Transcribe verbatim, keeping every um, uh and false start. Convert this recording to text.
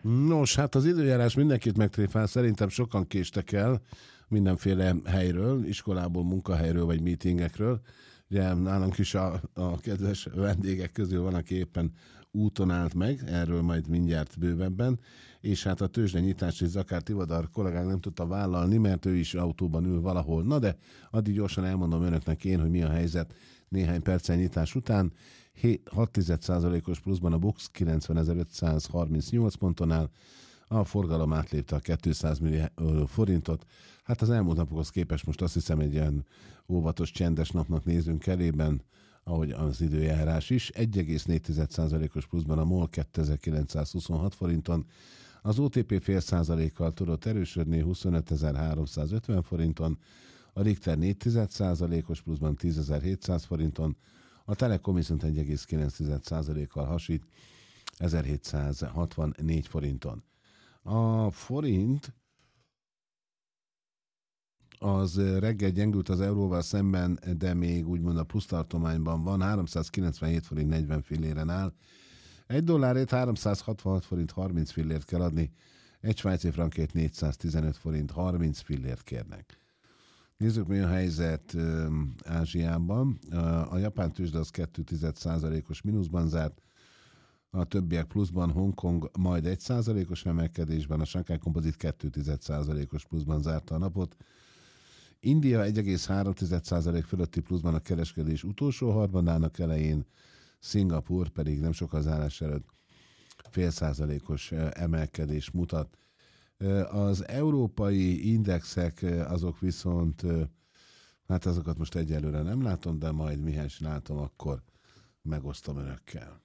Nos, hát az időjárás mindenkit megtréfál, szerintem sokan késtek el mindenféle helyről, iskolából, munkahelyről vagy meetingekről. Ugye nálunk is a, a kedves vendégek közül van, aki éppen úton állt meg, erről majd mindjárt bővebben, és hát a tőzsdenyítási Zakár Tivadar kollégánk nem tudta vállalni, mert ő is autóban ül valahol. Na de addig gyorsan elmondom önöknek én, hogy mi a helyzet néhány perccel nyitás után. hat százalékos pluszban a BUX kilencvenezer-ötszázharmincnyolc ponton áll, a forgalom átlépte a kétszáz millió forintot. Hát az elmúlt napokhoz képest most azt hiszem egy ilyen óvatos, csendes napnak nézünk elében, ahogy az időjárás is. egy egész négy százalékos pluszban a MOL kétezer-kilencszázhuszonhat forinton, az o té pé fél százalékkal tudott erősödni huszonötezer-háromszázötven forinton, a Richter négy százalékos pluszban tízezer-hétszáz forinton, a Telekom viszont egy egész kilenc százalékkal hasít ezerhétszázhatvannégy forinton. A forint az reggel gyengült az euróval szemben, de még úgymond a plusztartományban van, háromszázkilencvenhét forint negyven filléren áll. Egy dollárért háromszázhatvanhat forint harminc fillért kell adni, egy svájci frankért négyszáztizenöt forint harminc fillért kérnek. Nézzük, mi a helyzet Ázsiában. A japán tőzsde az két százalékos mínuszban zárt, a többiek pluszban, Hongkong majd egy százalékos emelkedésben, a Shanghai Composite két százalékos pluszban zárta a napot. India egy egész három százalék fölötti pluszban a kereskedés utolsó harmadának elején, Szingapúr pedig nem sok az zárás előtt fél százalékos emelkedés mutat. Az európai indexek azok viszont, hát azokat most egyelőre nem látom, de majd mihez látom, akkor megosztom önökkel.